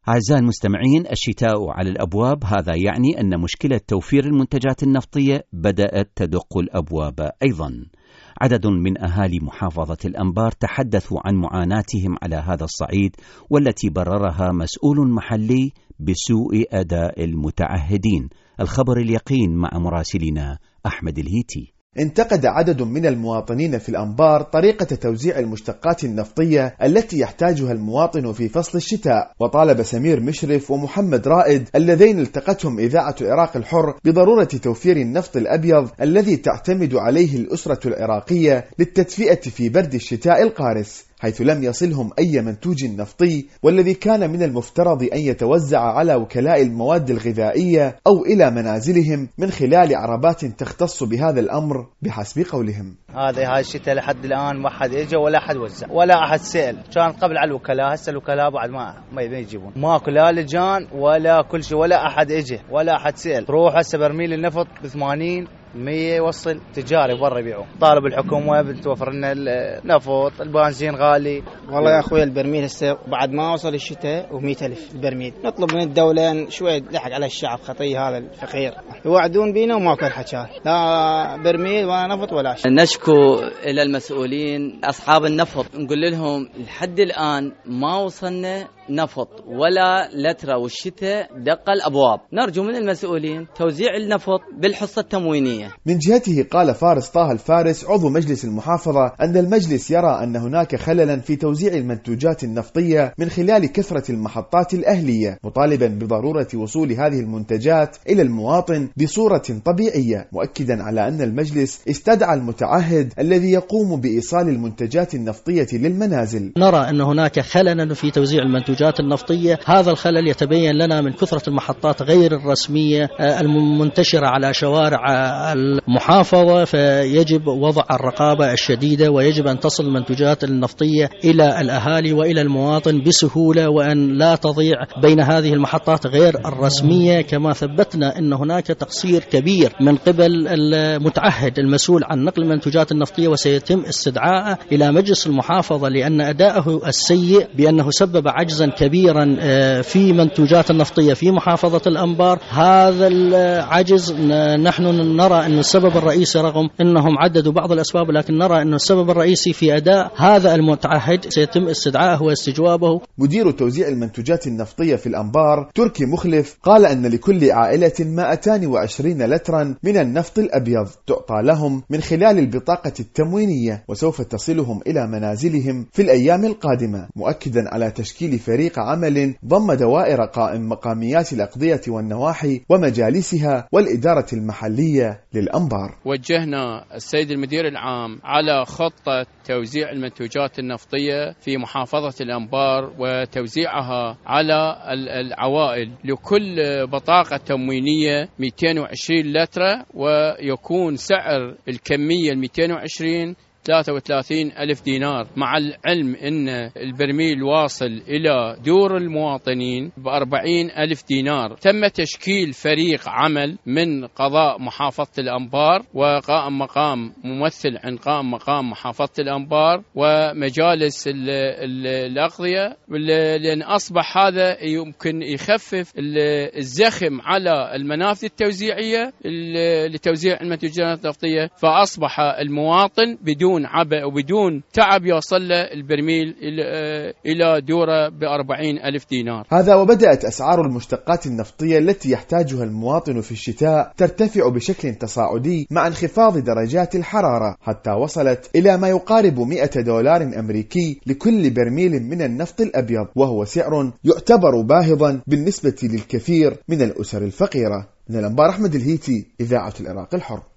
أعزائي المستمعين، الشتاء على الأبواب، هذا يعني أن مشكلة توفير المنتجات النفطية بدأت تدق الأبواب أيضا. عدد من أهالي محافظة الأنبار تحدثوا عن معاناتهم على هذا الصعيد، والتي بررها مسؤول محلي بسوء أداء المتعهدين. الخبر اليقين مع مراسلنا أحمد الهيتي. انتقد عدد من المواطنين في الأنبار طريقة توزيع المشتقات النفطية التي يحتاجها المواطن في فصل الشتاء، وطالب سمير مشرف ومحمد رائد اللذين التقتهم إذاعة العراق الحر بضرورة توفير النفط الأبيض الذي تعتمد عليه الأسرة العراقية للتدفئة في برد الشتاء القارس، حيث لم يصلهم أي منتوج نفطي، والذي كان من المفترض أن يتوزع على وكلاء المواد الغذائية أو إلى منازلهم من خلال عربات تختص بهذا الأمر بحسب قولهم. هاي الشتاء لحد الآن ما حد إجا ولا أحد وزع ولا أحد سأل. كان قبل على الوكلاء، هسه الوكلاء بعد ما يجيبون، ماكو لا لجان ولا كل شيء، ولا أحد إجا ولا أحد سأل. روح هسه برميل النفط ب80 100 يوصل تجاري برا يبيعوا. طالب الحكومة بتوفر لنا النفط، البنزين غالي. والله يا أخوي البرميل هسه بعد ما وصل الشتاء و100,000 البرميل. نطلب من الدولة شوي لحق على الشعب خطية هذا الفقير، يوعدون بينا وماكو الحكي، لا برميل ولا نفط ولا شيء. نشكو إلى المسؤولين أصحاب النفط، نقول لهم لحد الآن ما وصلنا نفط ولا لترة، والشتاء دق الأبواب. نرجو من المسؤولين توزيع النفط بالحصة التموينية. من جهته قال فارس طه الفارس عضو مجلس المحافظة أن المجلس يرى أن هناك خللا في توزيع المنتوجات النفطية من خلال كثرة المحطات الأهلية، مطالبا بضرورة وصول هذه المنتجات إلى المواطن بصورة طبيعية، مؤكدا على أن المجلس استدعى المتعهد الذي يقوم بإيصال المنتجات النفطية للمنازل. نرى أن هناك خللا في توزيع المنتوجات النفطية، هذا الخلل يتبين لنا من كثرة المحطات غير الرسمية المنتشرة على شوارع المحافظة، فيجب وضع الرقابة الشديدة، ويجب أن تصل المنتوجات النفطية إلى الأهالي وإلى المواطن بسهولة، وأن لا تضيع بين هذه المحطات غير الرسمية. كما ثبتنا أن هناك تقصير كبير من قبل المتعهد المسؤول عن نقل المنتوجات النفطية، وسيتم استدعائه إلى مجلس المحافظة لأن أداءه السيء بأنه سبب عجزا كبيرا في منتوجات النفطية في محافظة الأنبار. هذا العجز نحن نرى أن السبب الرئيسي، رغم أنهم عددوا بعض الأسباب، لكن نرى أن السبب الرئيسي في أداء هذا المتعهد سيتم استدعائه واستجوابه. مدير توزيع المنتوجات النفطية في الأنبار تركي مخلف قال أن لكل عائلة 220 لترا من النفط الأبيض تعطى لهم من خلال البطاقة التموينية، وسوف تصلهم إلى منازلهم في الأيام القادمة، مؤكدا على تشكيل فريق عمل ضم دوائر قائم مقاميات الأقضية والنواحي ومجالسها والإدارة المحلية للأنبار. وجهنا السيد المدير العام على خطة توزيع المنتوجات النفطية في محافظة الأنبار وتوزيعها على العوائل، لكل بطاقة تموينية 220 لترة، ويكون سعر الكمية 220 33,000 دينار، مع العلم أن البرميل واصل إلى دور المواطنين ب40,000 دينار. تم تشكيل فريق عمل من قضاء محافظة الأنبار وقائم مقام ممثل عن قائم مقام محافظة الأنبار ومجالس الأقضية، لأن أصبح هذا يمكن يخفف الزخم على المنافذ التوزيعية لتوزيع المنتوجات النفطية، فأصبح المواطن بدون عبء وبدون تعب يوصل له البرميل إلى دوره ب40,000 دينار. هذا وبدأت أسعار المشتقات النفطية التي يحتاجها المواطن في الشتاء ترتفع بشكل تصاعدي مع انخفاض درجات الحرارة، حتى وصلت إلى ما يقارب $100 أمريكي لكل برميل من النفط الأبيض، وهو سعر يعتبر باهظا بالنسبة للكثير من الأسر الفقيرة. من الأنبار أحمد الهيتي، إذاعة العراق الحر.